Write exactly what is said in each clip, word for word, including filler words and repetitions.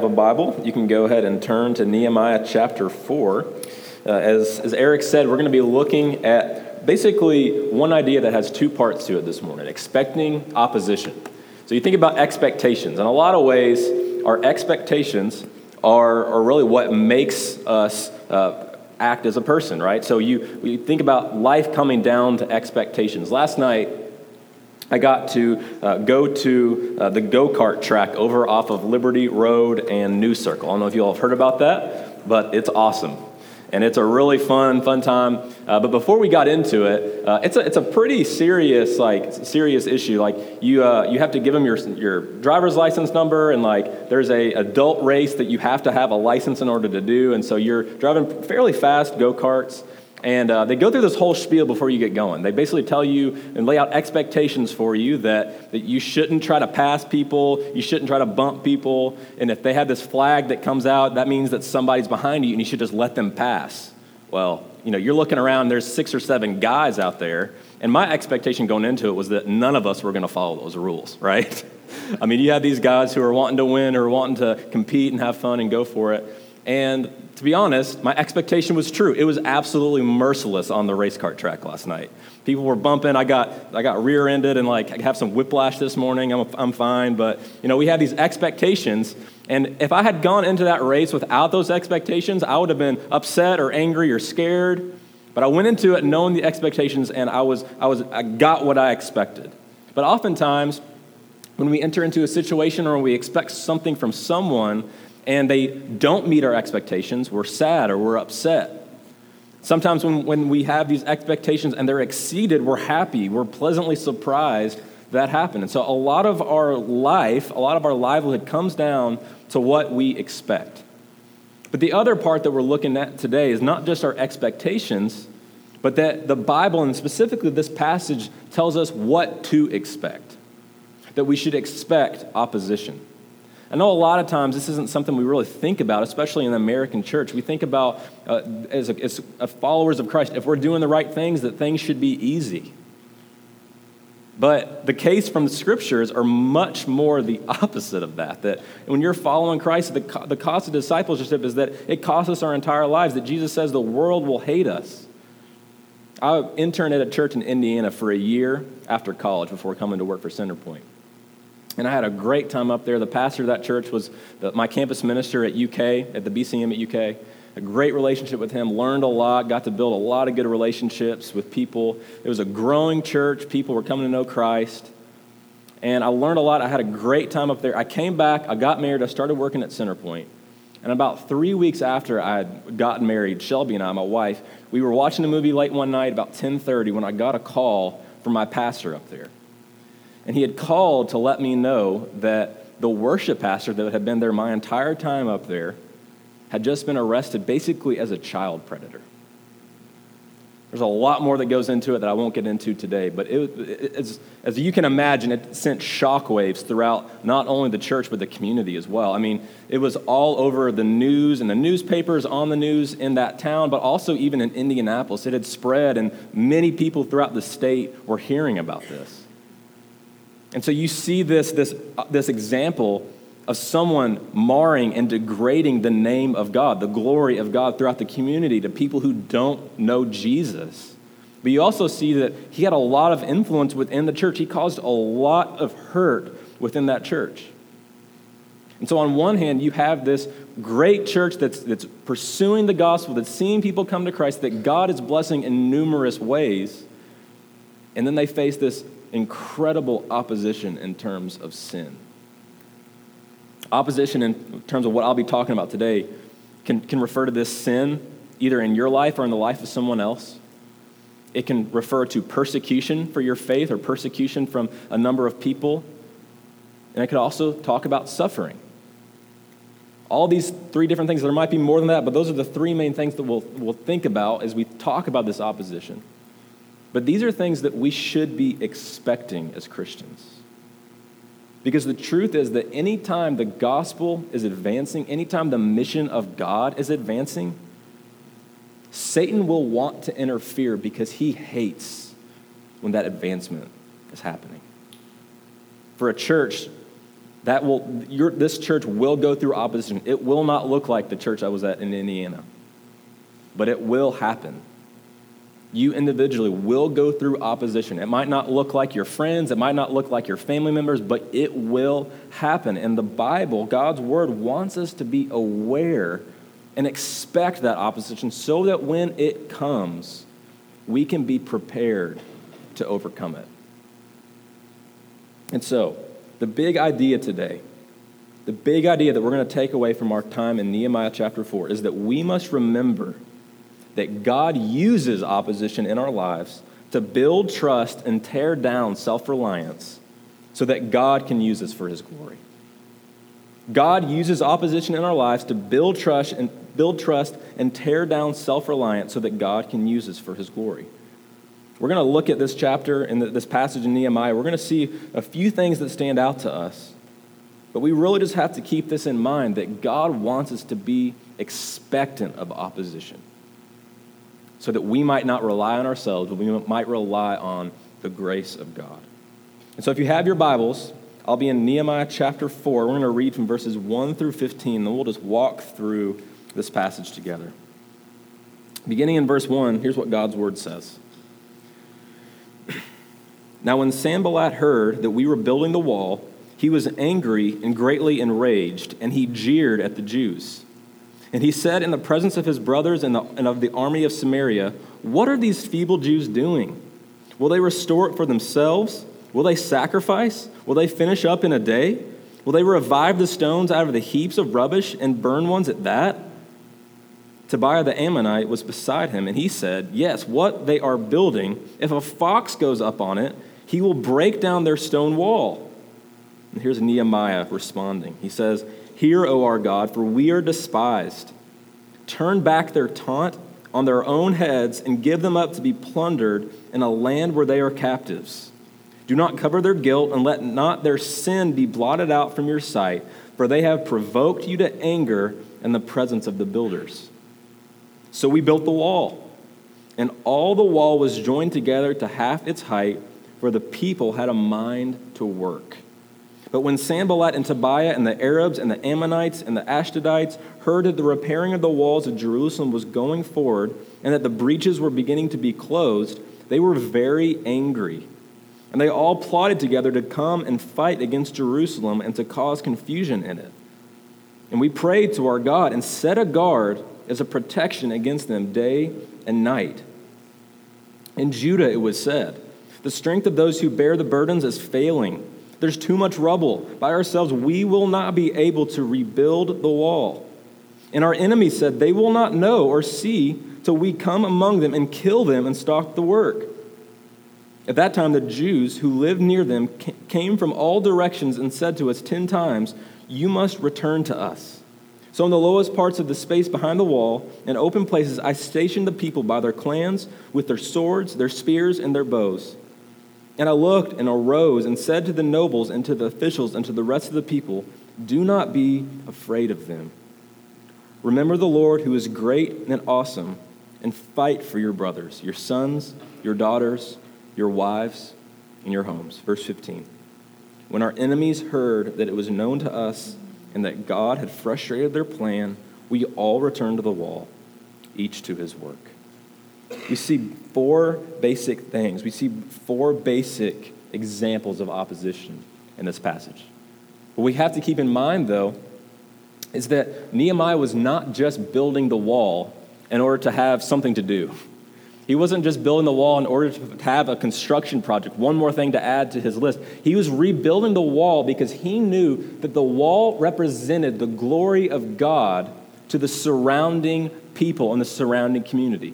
a Bible, you can go ahead and turn to Nehemiah chapter four. Uh, as, as Eric said, we're going to be looking at basically one idea that has two parts to it this morning, expecting opposition. So you think about expectations. In a lot of ways, our expectations are, are really what makes us uh, act as a person, right? So you, you think about life coming down to expectations. Last night, I got to uh, go to uh, the go-kart track over off of Liberty Road and New Circle. I don't know if you all have heard about that, but it's awesome. And it's a really fun, fun time. Uh, but before we got into it, uh, it's a it's a pretty serious, like serious issue. Like you uh, you have to give them your your driver's license number, and like there's a adult race that you have to have a license in order to do. And so you're driving fairly fast go-karts. And uh, they go through this whole spiel before you get going. They basically tell you and lay out expectations for you that, that you shouldn't try to pass people, you shouldn't try to bump people, and if they have this flag that comes out, that means that somebody's behind you and you should just let them pass. Well, you know, you're looking around, there's six or seven guys out there, and my expectation going into it was that none of us were going to follow those rules, right? I mean, you have these guys who are wanting to win or wanting to compete and have fun and go for it, and to be honest, my expectation was true. It was absolutely merciless on the race car track last night. People were bumping. I got I got rear-ended and like I have some whiplash this morning. I'm I'm fine, but you know we had these expectations, and if I had gone into that race without those expectations, I would have been upset or angry or scared. But I went into it knowing the expectations, and I was I was I got what I expected. But oftentimes, when we enter into a situation or when we expect something from someone, and they don't meet our expectations, we're sad or we're upset. Sometimes when, when we have these expectations and they're exceeded, we're happy, we're pleasantly surprised that happened. And so a lot of our life, a lot of our livelihood comes down to what we expect. But the other part that we're looking at today is not just our expectations, but that the Bible, and specifically this passage, tells us what to expect. That we should expect opposition. I know a lot of times this isn't something we really think about, especially in the American church. We think about, uh, as, a, as a followers of Christ, if we're doing the right things, that things should be easy. But the case from the scriptures are much more the opposite of that, that when you're following Christ, the, co- the cost of discipleship is that it costs us our entire lives, that Jesus says the world will hate us. I interned at a church in Indiana for a year after college before coming to work for Centerpoint. And I had a great time up there. The pastor of that church was the, my campus minister at U K, at the B C M at U K. A great relationship with him, learned a lot, got to build a lot of good relationships with people. It was a growing church. People were coming to know Christ. And I learned a lot. I had a great time up there. I came back. I got married. I started working at Centerpoint. And about three weeks after I had gotten married, Shelby and I, my wife, we were watching a movie late one night about ten thirty when I got a call from my pastor up there. And he had called to let me know that the worship pastor that had been there my entire time up there had just been arrested basically as a child predator. There's a lot more that goes into it that I won't get into today, but it, it, as, as you can imagine, it sent shockwaves throughout not only the church, but the community as well. I mean, it was all over the news and the newspapers on the news in that town, but also even in Indianapolis. It had spread, and many people throughout the state were hearing about this. And so you see this, this, uh, this example of someone marring and degrading the name of God, the glory of God throughout the community to people who don't know Jesus. But you also see that he had a lot of influence within the church. He caused a lot of hurt within that church. And so on one hand, you have this great church that's, that's pursuing the gospel, that's seeing people come to Christ, that God is blessing in numerous ways. And then they face this incredible opposition in terms of sin. Opposition in terms of what I'll be talking about today can, can refer to this sin either in your life or in the life of someone else. It can refer to persecution for your faith or persecution from a number of people. And it could also talk about suffering. All these three different things, there might be more than that, but those are the three main things that we'll, we'll think about as we talk about this opposition. But these are things that we should be expecting as Christians. Because the truth is that anytime the gospel is advancing, anytime the mission of God is advancing, Satan will want to interfere because he hates when that advancement is happening. For a church, That will, your, this church will go through opposition. It will not look like the church I was at in Indiana, but it will happen. You individually will go through opposition. It might not look like your friends, it might not look like your family members, but it will happen. And the Bible, God's word, wants us to be aware and expect that opposition so that when it comes, we can be prepared to overcome it. And so, the big idea today, the big idea that we're going to take away from our time in Nehemiah chapter four is that we must remember that God uses opposition in our lives to build trust and tear down self-reliance so that God can use us for his glory. God uses opposition in our lives to build trust and build trust and tear down self-reliance so that God can use us for his glory. We're going to look at this chapter and this passage in Nehemiah. We're going to see a few things that stand out to us. But we really just have to keep this in mind, that God wants us to be expectant of opposition so that we might not rely on ourselves, but we might rely on the grace of God. And so if you have your Bibles, I'll be in Nehemiah chapter four. We're going to read from verses one through fifteen, and then we'll just walk through this passage together. Beginning in verse one, here's what God's word says. Now when Sanballat heard that we were building the wall, he was angry and greatly enraged, and he jeered at the Jews. And he said in the presence of his brothers and, the, and of the army of Samaria, "What are these feeble Jews doing? Will they restore it for themselves? Will they sacrifice? Will they finish up in a day? Will they revive the stones out of the heaps of rubbish and burn ones at that?" Tobiah the Ammonite was beside him, and he said, "Yes, what they are building, if a fox goes up on it, he will break down their stone wall." And here's Nehemiah responding. He says, "Hear, O our God, for we are despised. Turn back their taunt on their own heads and give them up to be plundered in a land where they are captives. Do not cover their guilt, and let not their sin be blotted out from your sight, for they have provoked you to anger in the presence of the builders." So we built the wall, and all the wall was joined together to half its height, for the people had a mind to work. But when Sanballat and Tobiah and the Arabs and the Ammonites and the Ashdodites heard that the repairing of the walls of Jerusalem was going forward and that the breaches were beginning to be closed, they were very angry. And they all plotted together to come and fight against Jerusalem and to cause confusion in it. And we prayed to our God and set a guard as a protection against them day and night. In Judah it was said, "The strength of those who bear the burdens is failing. There's too much rubble. By ourselves we will not be able to rebuild the wall." And our enemies said, "They will not know or see till we come among them and kill them and stop the work." At that time the Jews who lived near them came from all directions and said to us ten times, "You must return to us." So in the lowest parts of the space behind the wall, in open places, I stationed the people by their clans with their swords, their spears, and their bows. And I looked and arose and said to the nobles and to the officials and to the rest of the people, "Do not be afraid of them. Remember the Lord who is great and awesome, and fight for your brothers, your sons, your daughters, your wives, and your homes." Verse fifteen. When our enemies heard that it was known to us and that God had frustrated their plan, we all returned to the wall, each to his work. We see four basic things. We see four basic examples of opposition in this passage. What we have to keep in mind, though, is that Nehemiah was not just building the wall in order to have something to do. He wasn't just building the wall in order to have a construction project, one more thing to add to his list. He was rebuilding the wall because he knew that the wall represented the glory of God to the surrounding people and the surrounding community.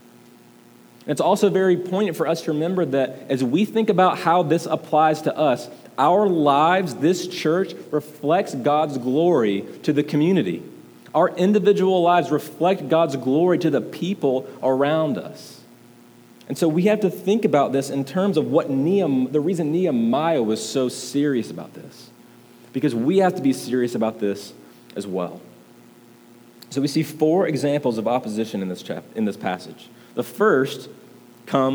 And it's also very poignant for us to remember that as we think about how this applies to us, our lives, this church, reflects God's glory to the community. Our individual lives reflect God's glory to the people around us. And so we have to think about this in terms of what Nehemiah, the reason Nehemiah was so serious about this. Because we have to be serious about this as well. So we see four examples of opposition in this chapter, in this passage. The first comes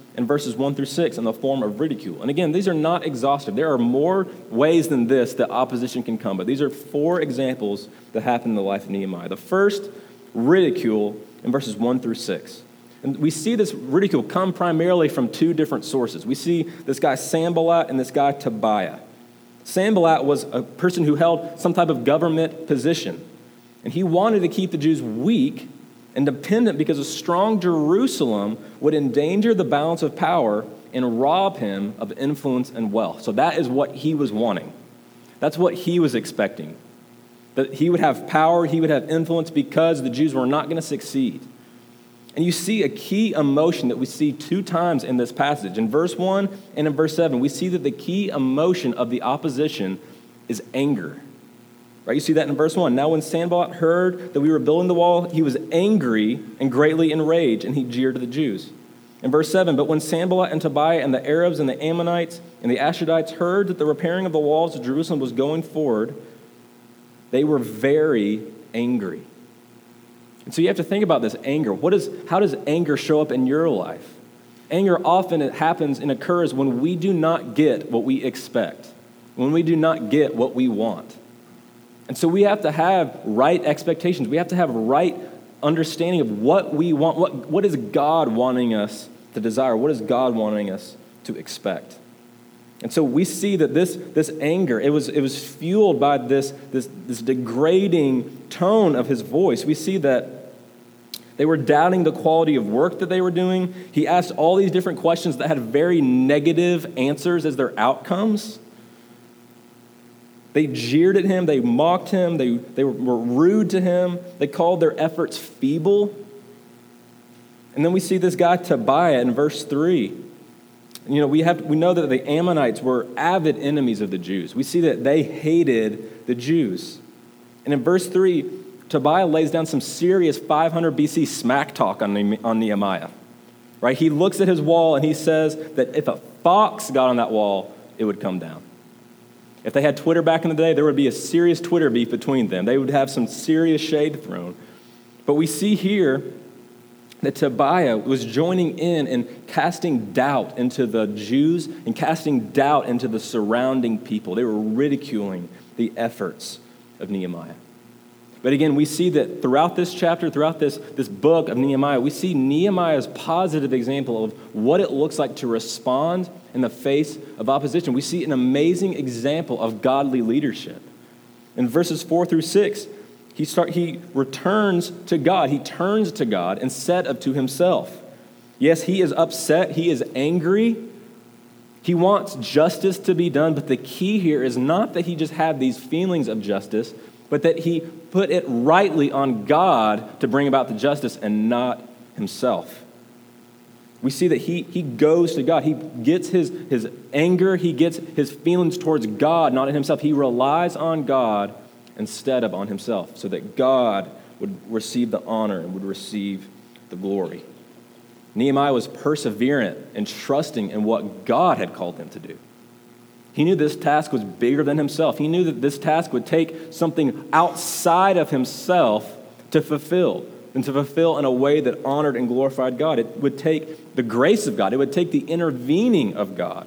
in verses one through six in the form of ridicule. And again, these are not exhaustive. There are more ways than this that opposition can come, but these are four examples that happen in the life of Nehemiah. The first, ridicule, in verses one through six. And we see this ridicule come primarily from two different sources. We see this guy Sanballat and this guy Tobiah. Sanballat was a person who held some type of government position, and he wanted to keep the Jews weak and dependent because a strong Jerusalem would endanger the balance of power and rob him of influence and wealth. So that is what he was wanting. That's what he was expecting. That he would have power, he would have influence because the Jews were not going to succeed. And you see a key emotion that we see two times in this passage. In verse one and in verse seven, we see that the key emotion of the opposition is anger. Right? You see that in verse one. Now when Sanballat heard that we were building the wall, he was angry and greatly enraged, and he jeered at the Jews. In verse seven, but when Sanballat and Tobiah and the Arabs and the Ammonites and the Ashdodites heard that the repairing of the walls of Jerusalem was going forward, they were very angry. And so you have to think about this anger. What is, how does anger show up in your life? Anger often it happens and occurs when we do not get what we expect, when we do not get what we want. And so we have to have right expectations. We have to have right understanding of what we want. What, what is God wanting us to desire? What is God wanting us to expect? And so we see that this, this anger, it was, it was fueled by this, this, this degrading tone of his voice. We see that they were doubting the quality of work that they were doing. He asked all these different questions that had very negative answers as their outcomes. They jeered at him. They mocked him. They, they were rude to him. They called their efforts feeble. And then we see this guy Tobiah in verse three. You know, we have we know that the Ammonites were avid enemies of the Jews. We see that they hated the Jews. And in verse three, Tobiah lays down some serious five hundred B C smack talk on, on Nehemiah. Right? He looks at his wall and he says that if a fox got on that wall, it would come down. If they had Twitter back in the day, there would be a serious Twitter beef between them. They would have some serious shade thrown. But we see here that Tobiah was joining in and casting doubt into the Jews and casting doubt into the surrounding people. They were ridiculing the efforts of Nehemiah. But again, we see that throughout this chapter, throughout this, this book of Nehemiah, we see Nehemiah's positive example of what it looks like to respond in the face of opposition. We see an amazing example of godly leadership. In verses four through six, he, start, he returns to God. He turns to God and said up to himself. Yes, he is upset. He is angry. He wants justice to be done. But the key here is not that he just had these feelings of justice, but that he put it rightly on God to bring about the justice and not himself. We see that he, he goes to God. He gets his, his anger, he gets his feelings towards God, not in himself. He relies on God instead of on himself so that God would receive the honor and would receive the glory. Nehemiah was perseverant and trusting in what God had called him to do. He knew this task was bigger than himself. He knew that this task would take something outside of himself to fulfill, and to fulfill in a way that honored and glorified God. It would take the grace of God. It would take the intervening of God.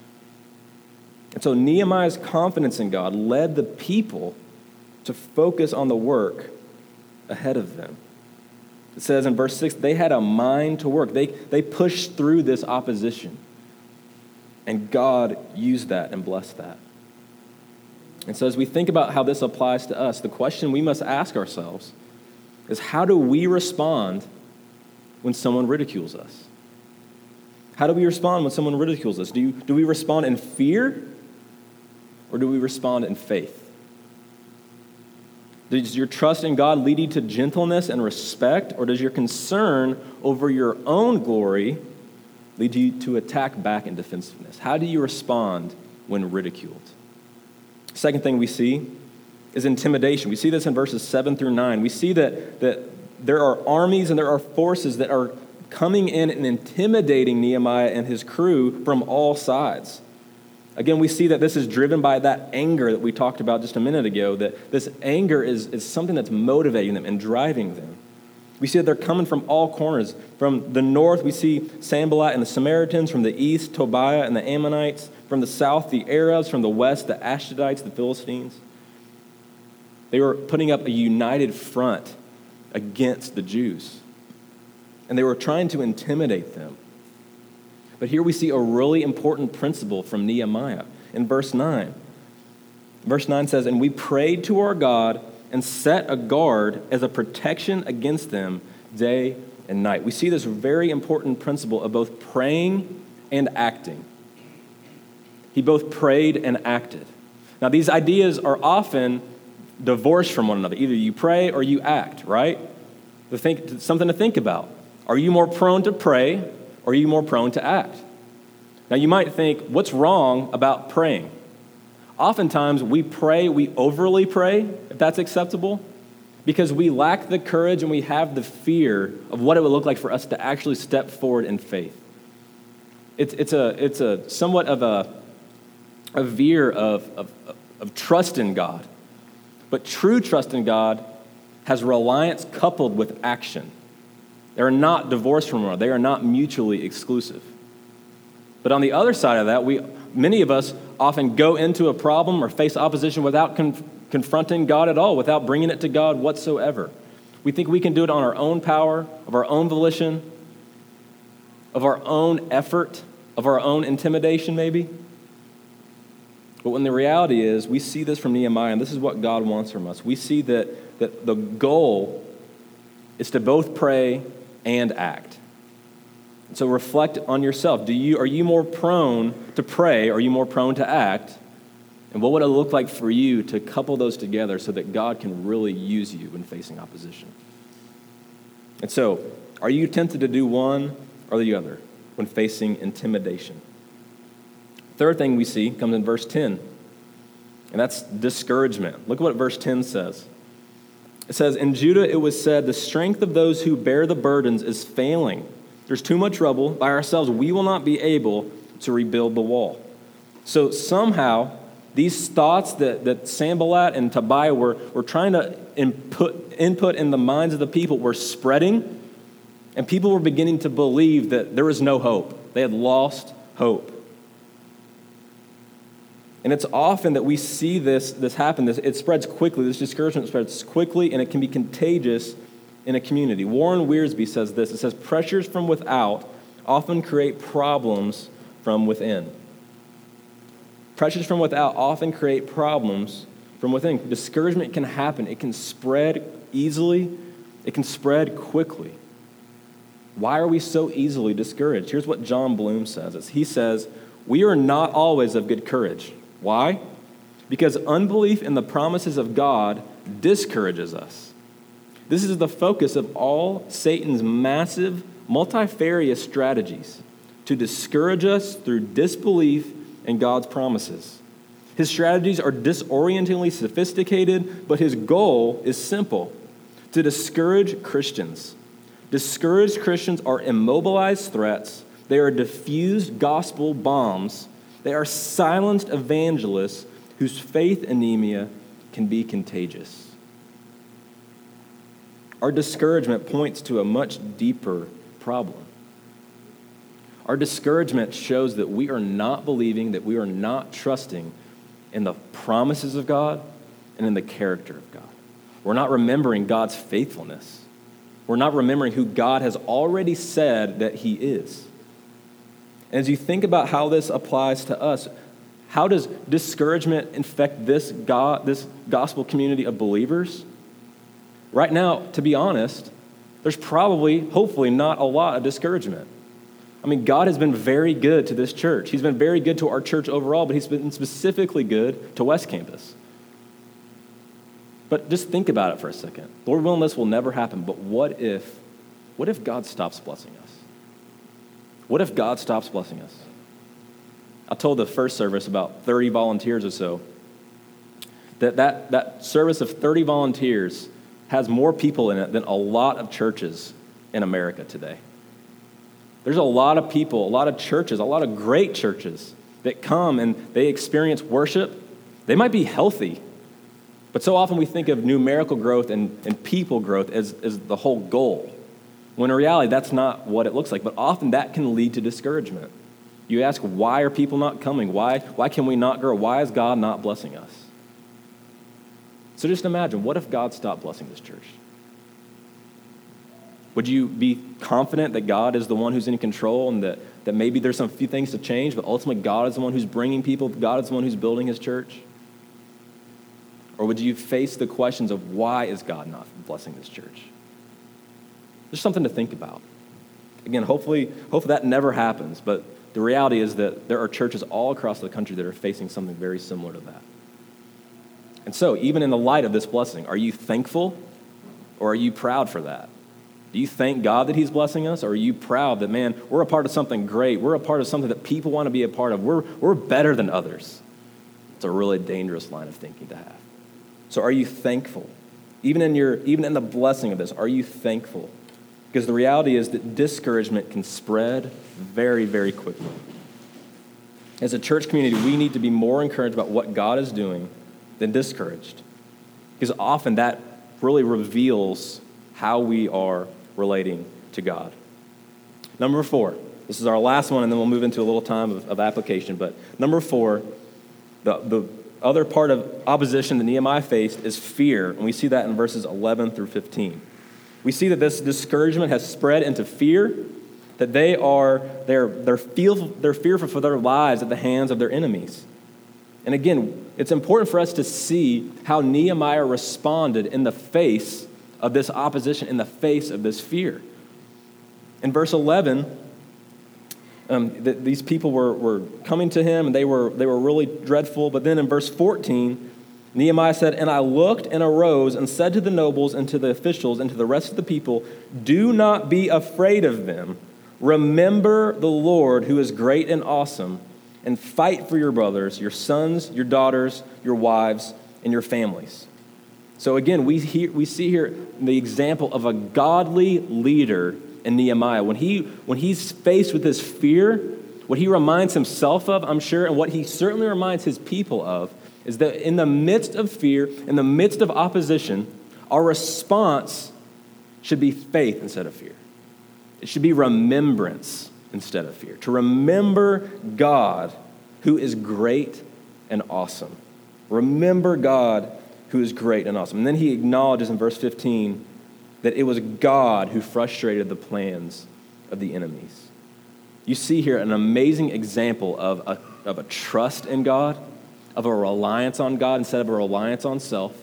And so Nehemiah's confidence in God led the people to focus on the work ahead of them. It says in verse six, they had a mind to work. They, they pushed through this opposition. And God used that and blessed that. And so as we think about how this applies to us, the question we must ask ourselves is, how do we respond when someone ridicules us? How do we respond when someone ridicules us? Do, you, do we respond in fear, or do we respond in faith? Does your trust in God lead you to gentleness and respect, or does your concern over your own glory lead you to attack back in defensiveness? How do you respond when ridiculed? Second thing we see is intimidation. We see this in verses seven through nine. We see that, that there are armies and there are forces that are coming in and intimidating Nehemiah and his crew from all sides. Again, we see that this is driven by that anger that we talked about just a minute ago, that this anger is, is something that's motivating them and driving them. We see that they're coming from all corners. From the north, we see Sanballat and the Samaritans. From the east, Tobiah and the Ammonites. From the south, the Arabs. From the west, the Ashdodites, the Philistines. They were putting up a united front against the Jews. And they were trying to intimidate them. But here we see a really important principle from Nehemiah in verse nine. Verse nine says, "And we prayed to our God and set a guard as a protection against them day and night." We see this very important principle of both praying and acting. He both prayed and acted. Now, these ideas are often divorced from one another. Either you pray or you act, right? To think, something to think about. Are you more prone to pray or are you more prone to act? Now, you might think, what's wrong about praying? Oftentimes, we pray, we overly pray, if that's acceptable, because we lack the courage and we have the fear of what it would look like for us to actually step forward in faith. It's, it's, a, it's a somewhat of a, a veer of, of, of trust in God. But true trust in God has reliance coupled with action. They are not divorced from one another. They are not mutually exclusive. But on the other side of that, we many of us often go into a problem or face opposition without con- confronting God at all, without bringing it to God whatsoever. We think we can do it on our own power, of our own volition, of our own effort, of our own intimidation maybe. But when the reality is, we see this from Nehemiah, and this is what God wants from us. We see that, that the goal is to both pray and act. So reflect on yourself. Do you, are you more prone to pray, or are you more prone to act? And what would it look like for you to couple those together so that God can really use you when facing opposition? And so, are you tempted to do one or the other when facing intimidation? Third thing we see comes in verse ten, and that's discouragement. Look at what verse ten says. It says, "In Judah it was said, the strength of those who bear the burdens is failing. There's too much rubble. By ourselves we will not be able to rebuild the wall." So somehow, these thoughts that, that Sanballat and Tobiah were, were trying to input, input in the minds of the people were spreading, and people were beginning to believe that there was no hope. They had lost hope. And it's often that we see this, this happen. This, it spreads quickly. This discouragement spreads quickly, and it can be contagious in a community. Warren Wiersbe says this. It says, "Pressures from without often create problems from within." Pressures from without often create problems from within. Discouragement can happen. It can spread easily. It can spread quickly. Why are we so easily discouraged? Here's what John Bloom says. He says, "We are not always of good courage." Why? Because unbelief in the promises of God discourages us. This is the focus of all Satan's massive, multifarious strategies, to discourage us through disbelief in God's promises. His strategies are disorientingly sophisticated, but his goal is simple: to discourage Christians. Discouraged Christians are immobilized threats. They are diffused gospel bombs. They are silenced evangelists whose faith anemia can be contagious. Our discouragement points to a much deeper problem. Our discouragement shows that we are not believing, that we are not trusting in the promises of God and in the character of God. We're not remembering God's faithfulness. We're not remembering who God has already said that he is. And as you think about how this applies to us, how does discouragement infect this God, this gospel community of believers? Right now, to be honest, there's probably, hopefully, not a lot of discouragement. I mean, God has been very good to this church. He's been very good to our church overall, but he's been specifically good to West Campus. But just think about it for a second. Lord willing, this will never happen, but what if, what if God stops blessing us? What if God stops blessing us? I told the first service, about thirty volunteers or so, that that, that service of thirty volunteers has more people in it than a lot of churches in America today. There's a lot of people, a lot of churches, a lot of great churches that come and they experience worship. They might be healthy, But so often we think of numerical growth and, and people growth as, as the whole goal, when in reality that's not what it looks like. But often that can lead to discouragement. You ask, why are people not coming? Why, why can we not grow? Why is God not blessing us? So just imagine, what if God stopped blessing this church? Would you be confident that God is the one who's in control and that, that maybe there's some few things to change, but ultimately God is the one who's bringing people, God is the one who's building his church? Or would you face the questions of why is God not blessing this church? There's something to think about. Again, hopefully, hopefully that never happens, but the reality is that there are churches all across the country that are facing something very similar to that. And so, even in the light of this blessing, are you thankful or are you proud for that? Do you thank God that he's blessing us, or are you proud that, man, we're a part of something great, we're a part of something that people want to be a part of, we're, we're better than others? It's a really dangerous line of thinking to have. So are you thankful? Even in your, even in the blessing of this, are you thankful? Because the reality is that discouragement can spread very, very quickly. As a church community, we need to be more encouraged about what God is doing than discouraged. Because often that really reveals how we are relating to God. Number four, this is our last one, and then we'll move into a little time of, of application. But number four, the, the other part of opposition that Nehemiah faced is fear, and we see that in verses eleven through fifteen. We see that this discouragement has spread into fear, that they are they're they're feel they're fearful for their lives at the hands of their enemies. And again, it's important for us to see how Nehemiah responded in the face of this opposition, in the face of this fear. In verse eleven, um, th- these people were, were coming to him, and they were they were really dreadful. But then in verse fourteen, Nehemiah said, "And I looked and arose and said to the nobles and to the officials and to the rest of the people, 'Do not be afraid of them. Remember the Lord who is great and awesome, and fight for your brothers, your sons, your daughters, your wives, and your families.'" So again, we hear, we see here the example of a godly leader in Nehemiah. When he when he's faced with this fear, what he reminds himself of, I'm sure, and what he certainly reminds his people of, is that in the midst of fear, in the midst of opposition, our response should be faith instead of fear. It should be remembrance instead of fear. To remember God, who is great and awesome. Remember God, who is great and awesome. And then he acknowledges in verse fifteen that it was God who frustrated the plans of the enemies. You see here an amazing example of a, of a trust in God, of a reliance on God instead of a reliance on self.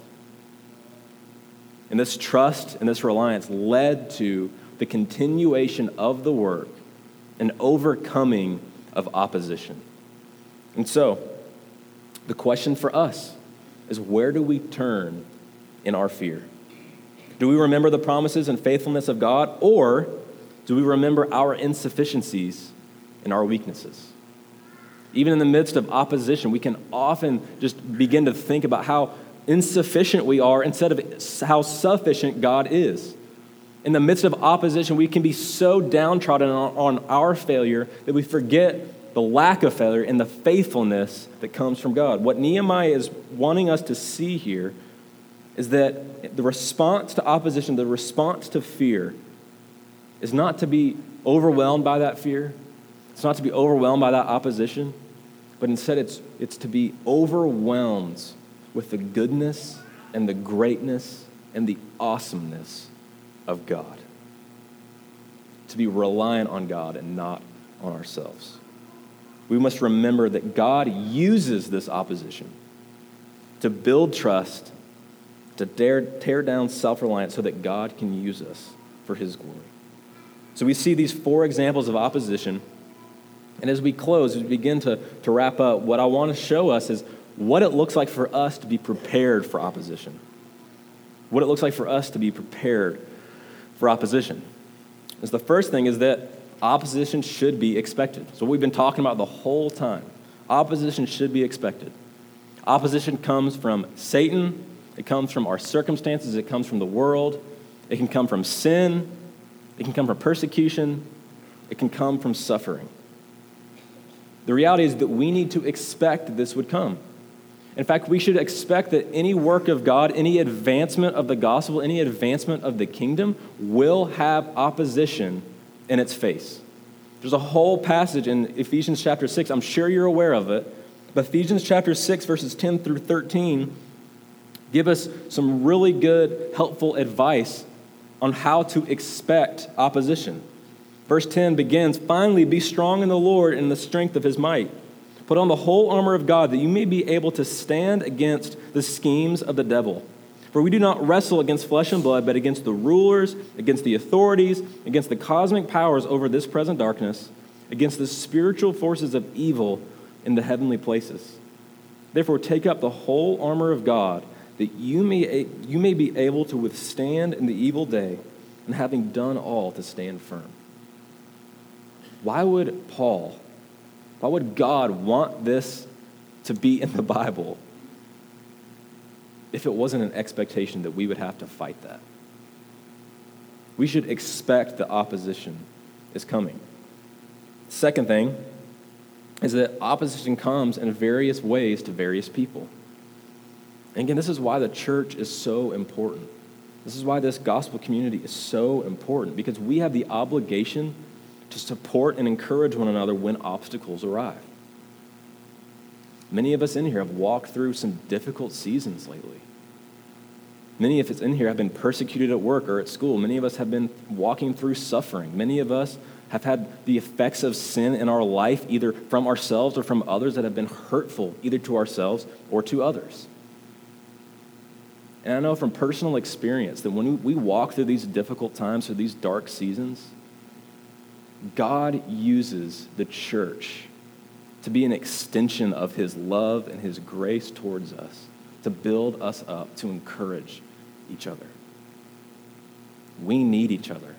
And this trust and this reliance led to the continuation of the work and overcoming of opposition. And so, the question for us is, where do we turn in our fear? Do we remember the promises and faithfulness of God, or do we remember our insufficiencies and our weaknesses? Even in the midst of opposition, we can often just begin to think about how insufficient we are instead of how sufficient God is. In the midst of opposition, we can be so downtrodden on our failure that we forget the lack of failure and the faithfulness that comes from God. What Nehemiah is wanting us to see here is that the response to opposition, the response to fear, is not to be overwhelmed by that fear. It's not to be overwhelmed by that opposition, but instead it's, it's to be overwhelmed with the goodness and the greatness and the awesomeness of God. To be reliant on God and not on ourselves. We must remember that God uses this opposition to build trust, to dare, tear down self-reliance so that God can use us for his glory. So we see these four examples of opposition. And as we close, as we begin to, to wrap up, what I want to show us is what it looks like for us to be prepared for opposition. What it looks like for us to be prepared for opposition. Is the first thing is that opposition should be expected. So what we've been talking about the whole time. Opposition should be expected. Opposition comes from Satan. It comes from our circumstances. It comes from the world. It can come from sin. It can come from persecution. It can come from suffering. The reality is that we need to expect that this would come. In fact, we should expect that any work of God, any advancement of the gospel, any advancement of the kingdom will have opposition in its face. There's a whole passage in Ephesians chapter six. I'm sure you're aware of it. But Ephesians chapter six, verses ten through thirteen, give us some really good, helpful advice on how to expect opposition. Verse ten begins, "Finally, be strong in the Lord and in the strength of his might. Put on the whole armor of God, that you may be able to stand against the schemes of the devil. For we do not wrestle against flesh and blood, but against the rulers, against the authorities, against the cosmic powers over this present darkness, against the spiritual forces of evil in the heavenly places. Therefore, take up the whole armor of God, that you may, you may be able to withstand in the evil day, and having done all, to stand firm." Why would Paul, why would God want this to be in the Bible if it wasn't an expectation that we would have to fight that? We should expect the opposition is coming. Second thing is that opposition comes in various ways to various people. And again, this is why the church is so important. This is why this gospel community is so important, because we have the obligation to support and encourage one another when obstacles arrive. Many of us in here have walked through some difficult seasons lately. Many of us in here have been persecuted at work or at school. Many of us have been walking through suffering. Many of us have had the effects of sin in our life, either from ourselves or from others, that have been hurtful, either to ourselves or to others. And I know from personal experience that when we walk through these difficult times, through these dark seasons, God uses the church to be an extension of his love and his grace towards us, to build us up, to encourage each other. We need each other.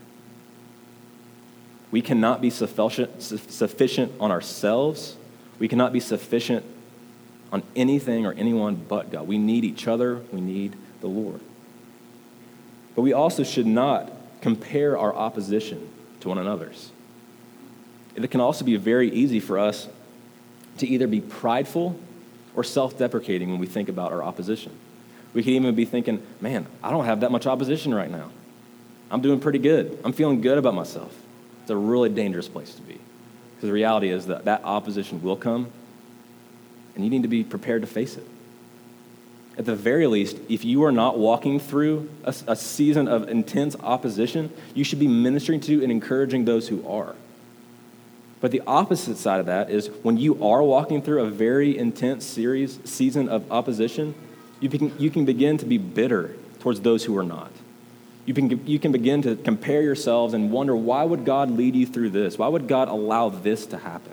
We cannot be sufficient, sufficient on ourselves. We cannot be sufficient on anything or anyone but God. We need each other. We need the Lord. But we also should not compare our opposition to one another's. It can also be very easy for us to either be prideful or self-deprecating when we think about our opposition. We could even be thinking, man, I don't have that much opposition right now. I'm doing pretty good. I'm feeling good about myself. It's a really dangerous place to be, because the reality is that that opposition will come, and you need to be prepared to face it. At the very least, if you are not walking through a, a season of intense opposition, you should be ministering to and encouraging those who are. But the opposite side of that is when you are walking through a very intense series, season of opposition, you can, you can begin to be bitter towards those who are not. You can, you can begin to compare yourselves and wonder, why would God lead you through this? Why would God allow this to happen?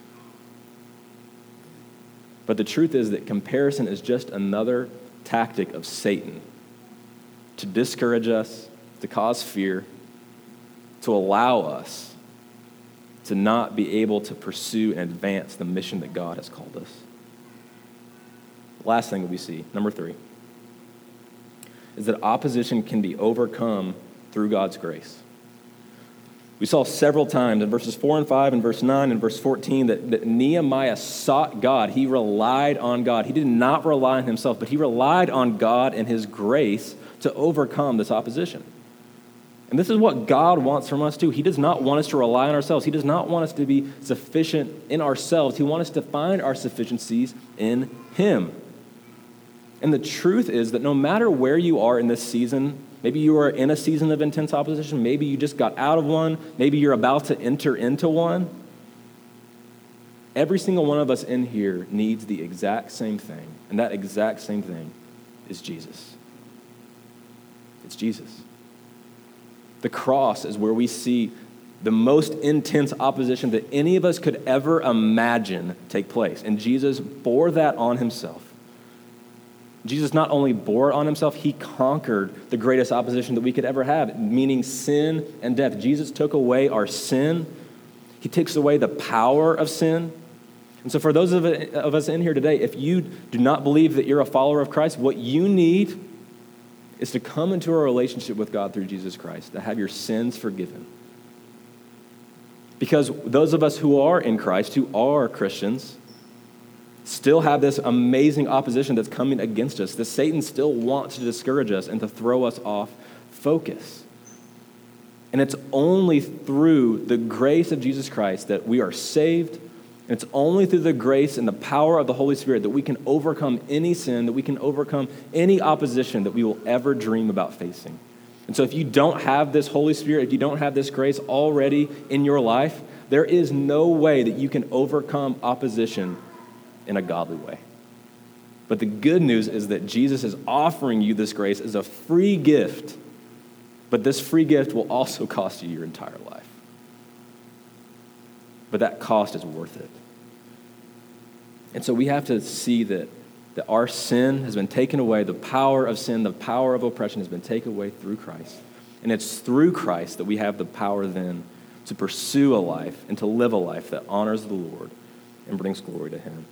But the truth is that comparison is just another tactic of Satan to discourage us, to cause fear, to allow us to not be able to pursue and advance the mission that God has called us. Last thing that we see, number three, is that opposition can be overcome through God's grace. We saw several times in verses four and five and verse nine and verse fourteen that, that Nehemiah sought God. He relied on God. He did not rely on himself, but he relied on God and his grace to overcome this opposition. And this is what God wants from us too. He does not want us to rely on ourselves. He does not want us to be sufficient in ourselves. He wants us to find our sufficiencies in him. And the truth is that no matter where you are in this season, maybe you are in a season of intense opposition, maybe you just got out of one, maybe you're about to enter into one, every single one of us in here needs the exact same thing. And that exact same thing is Jesus. It's Jesus. The cross is where we see the most intense opposition that any of us could ever imagine take place. And Jesus bore that on himself. Jesus not only bore it on himself, he conquered the greatest opposition that we could ever have, meaning sin and death. Jesus took away our sin. He takes away the power of sin. And so for those of, of us in here today, if you do not believe that you're a follower of Christ, what you need is to come into a relationship with God through Jesus Christ, to have your sins forgiven. Because those of us who are in Christ, who are Christians, still have this amazing opposition that's coming against us, that Satan still wants to discourage us and to throw us off focus. And it's only through the grace of Jesus Christ that we are saved. And it's only through the grace and the power of the Holy Spirit that we can overcome any sin, that we can overcome any opposition that we will ever dream about facing. And so if you don't have this Holy Spirit, if you don't have this grace already in your life, there is no way that you can overcome opposition in a godly way. But the good news is that Jesus is offering you this grace as a free gift, but this free gift will also cost you your entire life. But that cost is worth it. And so we have to see that, that our sin has been taken away, the power of sin, the power of oppression has been taken away through Christ. And it's through Christ that we have the power then to pursue a life and to live a life that honors the Lord and brings glory to him.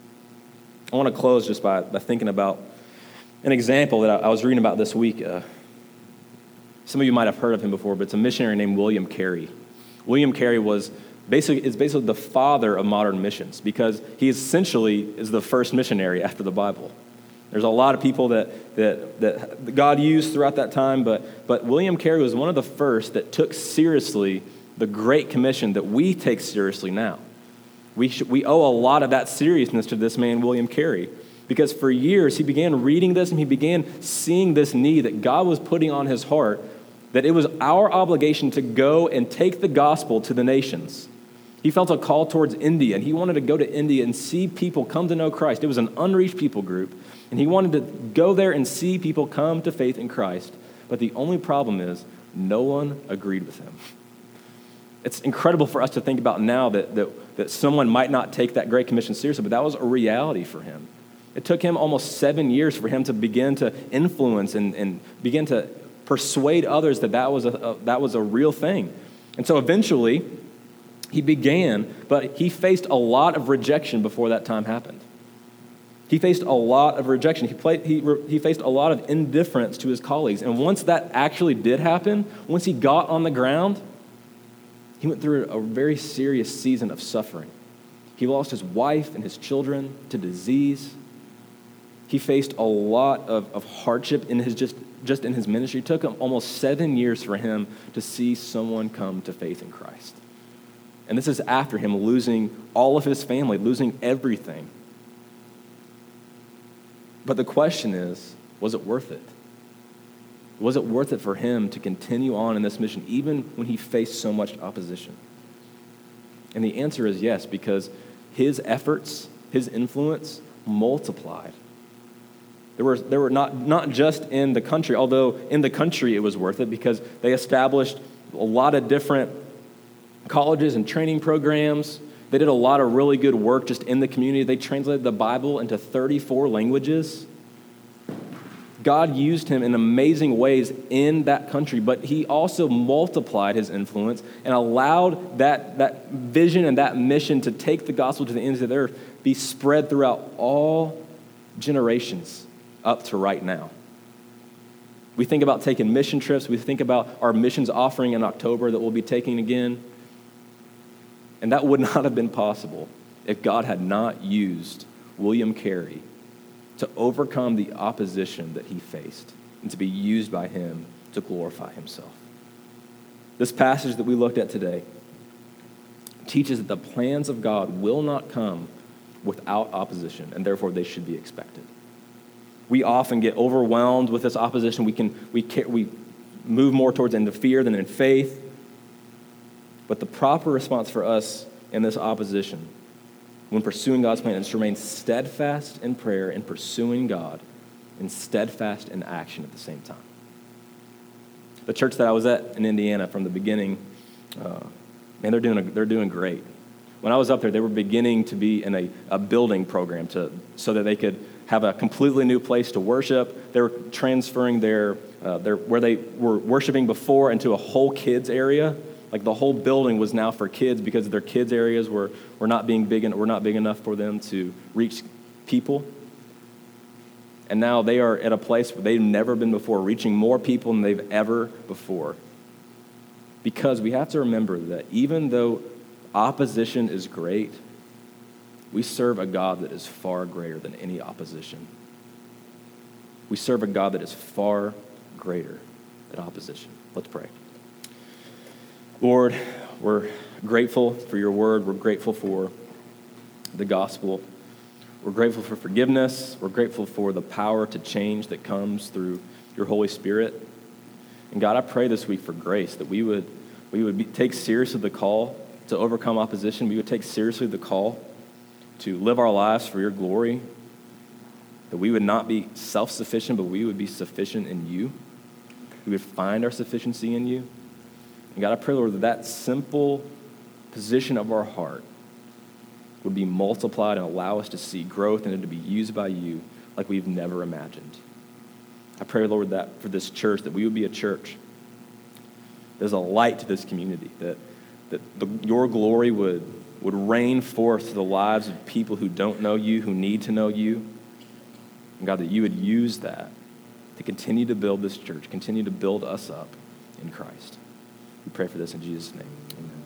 I want to close just by, by thinking about an example that I, I was reading about this week. Uh, some of you might have heard of him before, but it's a missionary named William Carey. William Carey was basically is basically the father of modern missions because he essentially is the first missionary after the Bible. There's a lot of people that that that God used throughout that time, but but William Carey was one of the first that took seriously the Great Commission that we take seriously now. We should, we owe a lot of that seriousness to this man, William Carey, because for years he began reading this and he began seeing this need that God was putting on his heart, that it was our obligation to go and take the gospel to the nations. He felt a call towards India, and he wanted to go to India and see people come to know Christ. It was an unreached people group, and he wanted to go there and see people come to faith in Christ. But the only problem is no one agreed with him. It's incredible for us to think about now that, that, that someone might not take that Great Commission seriously, but that was a reality for him. It took him almost seven years for him to begin to influence and, and begin to persuade others that that was a, a, that was a real thing. And so eventually, he began, but he faced a lot of rejection before that time happened. He faced a lot of rejection. He, played, he, he faced a lot of indifference to his colleagues. And once that actually did happen, once he got on the ground, he went through a very serious season of suffering. He lost his wife and his children to disease. He faced a lot of, of hardship in his just, just in his ministry. It took him almost seven years for him to see someone come to faith in Christ. And this is after him losing all of his family, losing everything. But the question is, was it worth it? Was it worth it for him to continue on in this mission, even when he faced so much opposition? And the answer is yes, because his efforts, his influence multiplied. There were, there were not, not just in the country, although in the country it was worth it because they established a lot of different colleges and training programs. They did a lot of really good work just in the community. They translated the Bible into thirty-four languages. God used him in amazing ways in that country, but he also multiplied his influence and allowed that, that vision and that mission to take the gospel to the ends of the earth be spread throughout all generations up to right now. We think about taking mission trips. We think about our missions offering in October that we'll be taking again. And that would not have been possible if God had not used William Carey to overcome the opposition that he faced and to be used by him to glorify himself. This passage that we looked at today teaches that the plans of God will not come without opposition, and therefore they should be expected. We often get overwhelmed with this opposition. We can we can, we move more towards into fear than in faith. But the proper response for us in this opposition, when pursuing God's plan, is to remain steadfast in prayer and pursuing God, and steadfast in action at the same time. The church that I was at in Indiana from the beginning, uh, man, they're doing a, they're doing great. When I was up there, they were beginning to be in a, a building program to so that they could have a completely new place to worship. They were transferring their uh, their where they were worshiping before into a whole kids area. Like the whole building was now for kids because their kids areas were, were not being big and were not big enough for them to reach people. And now they are at a place where they've never been before, reaching more people than they've ever before. Because we have to remember that even though opposition is great, We serve a God that is far greater than any opposition. We serve a God that is far greater than opposition. Let's pray. Lord, we're grateful for your word. We're grateful for the gospel. We're grateful for forgiveness. We're grateful for the power to change that comes through your Holy Spirit. And God, I pray this week for grace, that we would we would be, take seriously the call to overcome opposition. We would take seriously the call to live our lives for your glory, that we would not be self-sufficient, but we would be sufficient in you. We would find our sufficiency in you. And God, I pray, Lord, that that simple position of our heart would be multiplied and allow us to see growth and to be used by you like we've never imagined. I pray, Lord, that for this church, that we would be a church. There's a light to this community, that, that the, your glory would, would rain forth to the lives of people who don't know you, who need to know you. And God, that you would use that to continue to build this church, continue to build us up in Christ. We pray for this in Jesus' name. Amen.